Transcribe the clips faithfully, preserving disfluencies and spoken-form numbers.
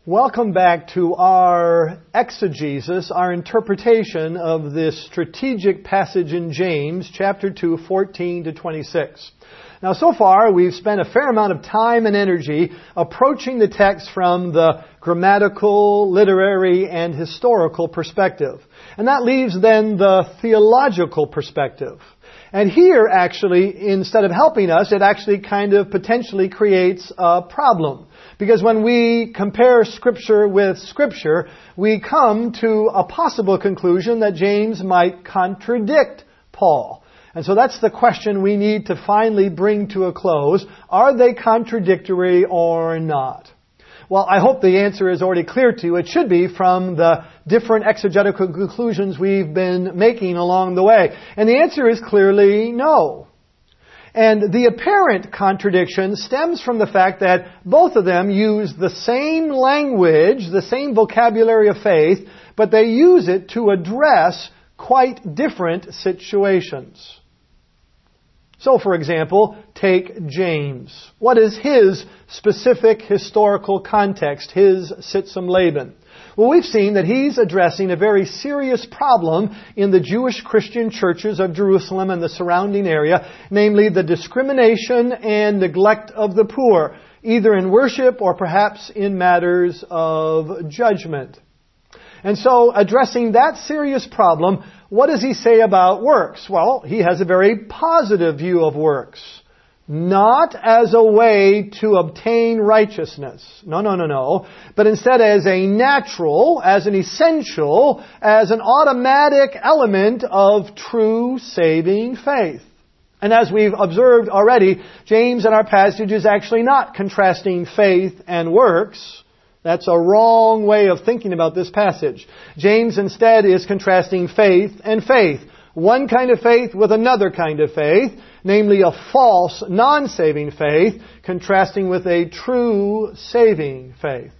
Welcome back to our exegesis, our interpretation of this strategic passage in James, chapter two, fourteen to twenty-six. Now, so far, we've spent a fair amount of time and energy approaching the text from the grammatical, literary, and historical perspective. And that leaves then the theological perspective. And here, actually, instead of helping us, it actually kind of potentially creates a problem. Because when we compare Scripture with Scripture, we come to a possible conclusion that James might contradict Paul. And so that's the question we need to finally bring to a close. Are they contradictory or not? Well, I hope the answer is already clear to you. It should be from the different exegetical conclusions we've been making along the way. And the answer is clearly no. And the apparent contradiction stems from the fact that both of them use the same language, the same vocabulary of faith, but they use it to address quite different situations. So, for example, take James. What is his specific historical context, his Sitsum Laban? Well, we've seen that he's addressing a very serious problem in the Jewish Christian churches of Jerusalem and the surrounding area, namely the discrimination and neglect of the poor, either in worship or perhaps in matters of judgment. And so, addressing that serious problem, what does he say about works? Well, he has a very positive view of works. Not as a way to obtain righteousness. No, no, no, no. But instead as a natural, as an essential, as an automatic element of true saving faith. And as we've observed already, James in our passage is actually not contrasting faith and works. That's a wrong way of thinking about this passage. James instead is contrasting faith and faith. One kind of faith with another kind of faith, namely a false, non-saving faith, contrasting with a true, saving faith.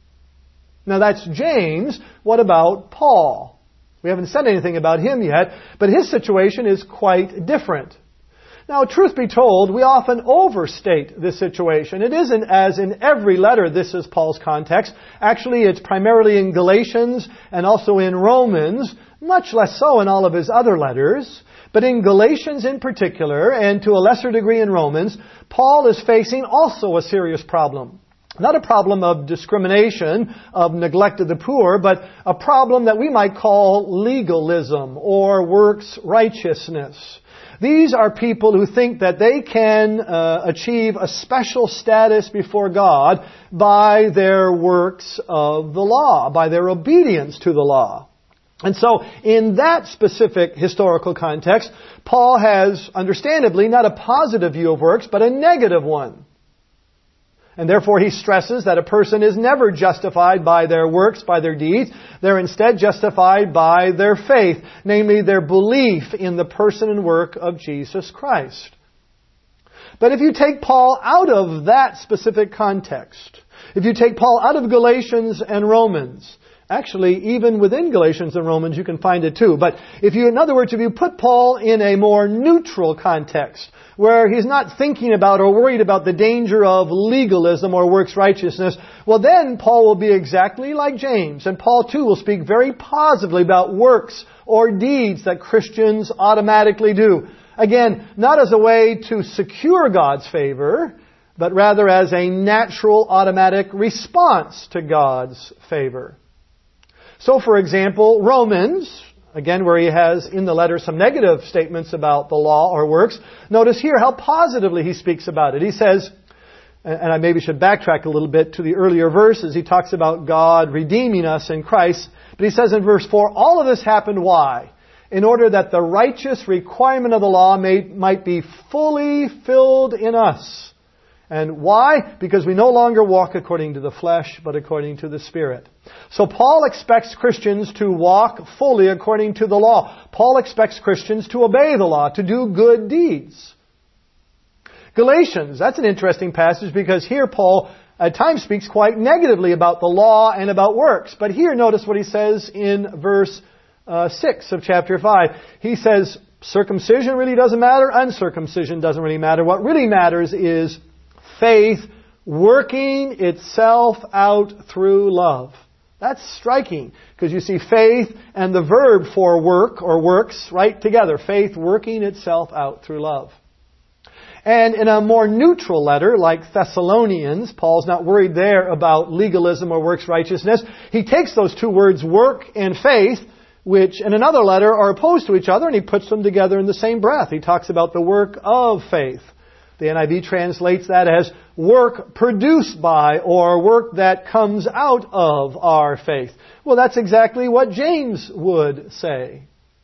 Now that's James. What about Paul? We haven't said anything about him yet, but his situation is quite different. Now, truth be told, we often overstate this situation. It isn't as in every letter this is Paul's context. Actually, it's primarily in Galatians and also in Romans, much less so in all of his other letters. But in Galatians in particular, and to a lesser degree in Romans, Paul is facing also a serious problem. Not a problem of discrimination, of neglect of the poor, but a problem that we might call legalism or works righteousness. These are people who think that they can uh, achieve a special status before God by their works of the law, by their obedience to the law. And so, in that specific historical context, Paul has, understandably, not a positive view of works, but a negative one. And therefore he stresses that a person is never justified by their works, by their deeds. They're instead justified by their faith, namely their belief in the person and work of Jesus Christ. But if you take Paul out of that specific context, if you take Paul out of Galatians and Romans, actually, even within Galatians and Romans, you can find it too. But if you, in other words, if you put Paul in a more neutral context, where he's not thinking about or worried about the danger of legalism or works righteousness, well then Paul will be exactly like James. And Paul too will speak very positively about works or deeds that Christians automatically do. Again, not as a way to secure God's favor, but rather as a natural automatic response to God's favor. So, for example, Romans, again, where he has in the letter some negative statements about the law or works, notice here how positively he speaks about it. He says, and I maybe should backtrack a little bit to the earlier verses, he talks about God redeeming us in Christ. But he says in verse four, all of this happened why? In order that the righteous requirement of the law may, might be fully filled in us. And why? Because we no longer walk according to the flesh, but according to the Spirit. So Paul expects Christians to walk fully according to the law. Paul expects Christians to obey the law, to do good deeds. Galatians, that's an interesting passage because here Paul at times speaks quite negatively about the law and about works. But here notice what he says in verse uh, six of chapter five. He says, circumcision really doesn't matter, uncircumcision doesn't really matter. What really matters is faith working itself out through love. That's striking, because you see faith and the verb for work or works right together. Faith working itself out through love. And in a more neutral letter, like Thessalonians, Paul's not worried there about legalism or works righteousness. He takes those two words, work and faith, which in another letter are opposed to each other, and he puts them together in the same breath. He talks about the work of faith. The N I V translates that as work produced by or work that comes out of our faith. Well, that's exactly what James would say.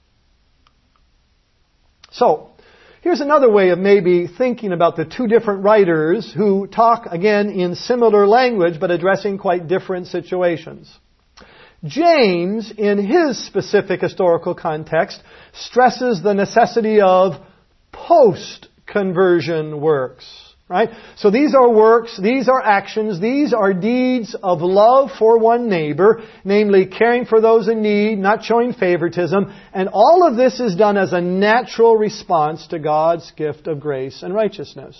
So, here's another way of maybe thinking about the two different writers who talk, again, in similar language but addressing quite different situations. James, in his specific historical context, stresses the necessity of post-conversion works. Right? So these are works, these are actions, these are deeds of love for one neighbor, namely caring for those in need, not showing favoritism, and all of this is done as a natural response to God's gift of grace and righteousness.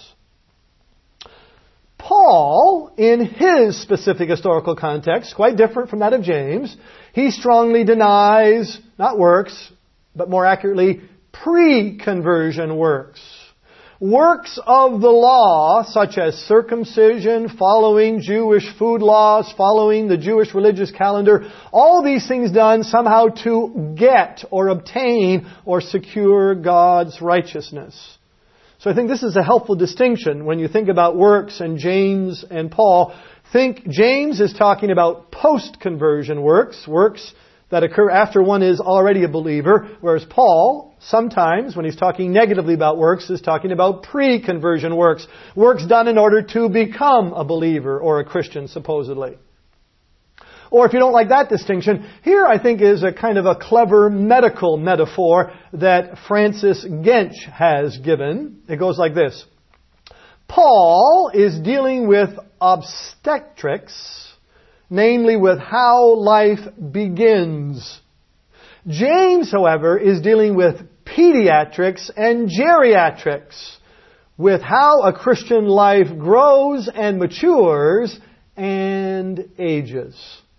Paul, in his specific historical context, quite different from that of James, he strongly denies, not works, but more accurately, pre-conversion works. Works of the law, such as circumcision, following Jewish food laws, following the Jewish religious calendar, all these things done somehow to get or obtain or secure God's righteousness. So I think this is a helpful distinction when you think about works and James and Paul. Think James is talking about post-conversion works, works that occur after one is already a believer, whereas Paul, sometimes, when he's talking negatively about works, is talking about pre-conversion works, works done in order to become a believer or a Christian, supposedly. Or if you don't like that distinction, here I think is a kind of a clever medical metaphor that Francis Gensch has given. It goes like this. Paul is dealing with obstetrics, namely with how life begins. James, however, is dealing with pediatrics and geriatrics, with how a Christian life grows and matures and ages.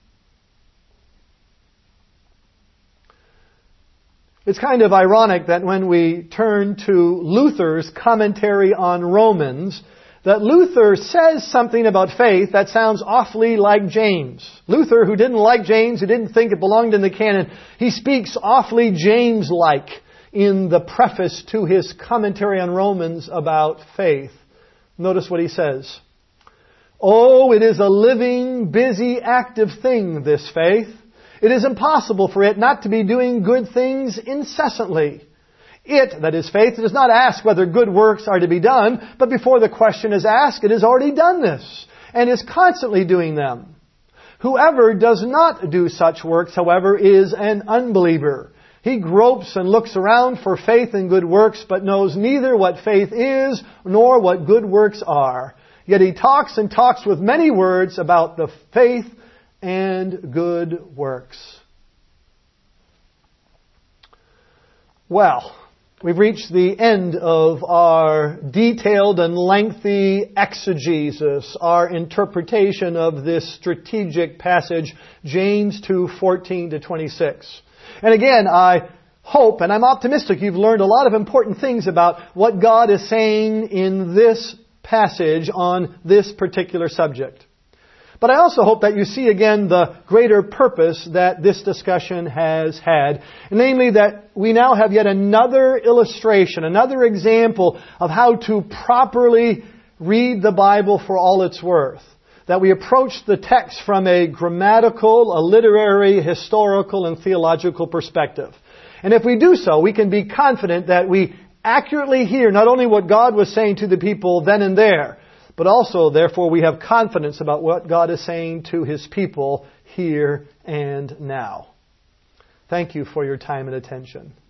It's kind of ironic that when we turn to Luther's commentary on Romans, that Luther says something about faith that sounds awfully like James. Luther, who didn't like James, who didn't think it belonged in the canon, he speaks awfully James-like in the preface to his commentary on Romans about faith. Notice what he says. Oh, it is a living, busy, active thing, this faith. It is impossible for it not to be doing good things incessantly. It, that is faith, does not ask whether good works are to be done, but before the question is asked, it has already done this, and is constantly doing them. Whoever does not do such works, however, is an unbeliever. He gropes and looks around for faith and good works, but knows neither what faith is, nor what good works are. Yet he talks and talks with many words about the faith and good works. Well, we've reached the end of our detailed and lengthy exegesis, our interpretation of this strategic passage, James two fourteen to twenty-six. And again, I hope and I'm optimistic you've learned a lot of important things about what God is saying in this passage on this particular subject. But I also hope that you see again the greater purpose that this discussion has had. Namely that we now have yet another illustration, another example of how to properly read the Bible for all it's worth. That we approach the text from a grammatical, a literary, historical, and theological perspective. And if we do so, we can be confident that we accurately hear not only what God was saying to the people then and there, but also, therefore, we have confidence about what God is saying to His people here and now. Thank you for your time and attention.